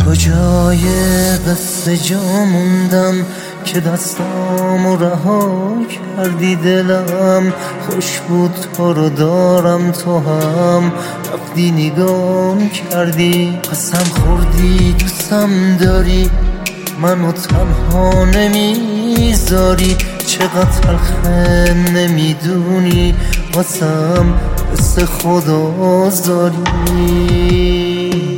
کجای قصه جا موندم که دستامو رها کردی؟ دلم خوش بود تو رو دارم، تو هم رفتی نگام کردی. قسم خوردی دوستم داری، منو تنها نمیذاری. چقدر تلخه نمیدونی واسم حس خدا زاری.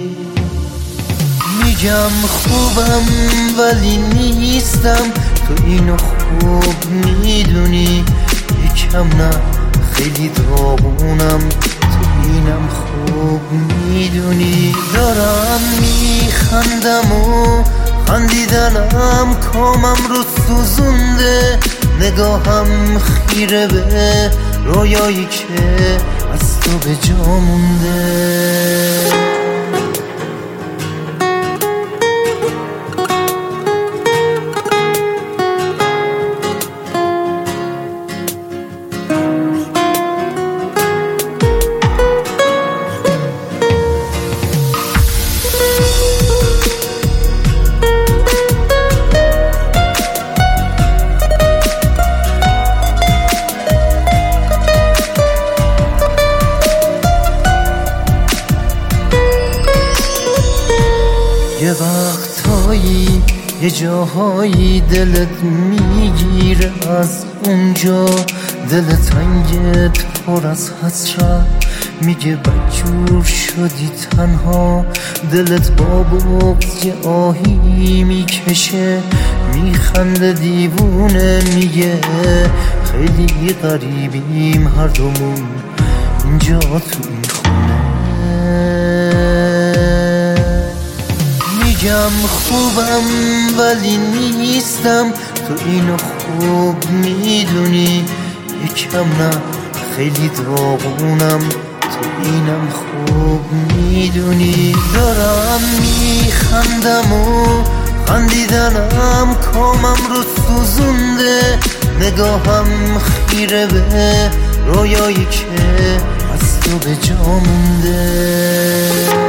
میگم خوبم ولی نیستم، تو اینو خوب میدونی. یکم نه خیلی داغونم، تو اینم خوب میدونی. دارم میخندم و خندیدنم کامم رو سوزونده. نگاهم خیره به رویایی که از تو به جا مونده. یه وقتایی یه جاهایی دلت میگیره، از اونجا دل تنگت پر از حسرت میگه بدجور شدی تنها. دلت با بغض یه آهی میکشه، میخنده دیوونه میگه خیلی غریبیم هر دومون اینجا تو این خونه. میگم خوبم ولی نیستم، تو اینو خوب میدونی. یکم نه خیلی داغونم، تو اینم خوب میدونی. دارم میخندم و خندیدنم کامم رو سوزونده. نگاهم خیره به رویایی که از تو به جا مونده.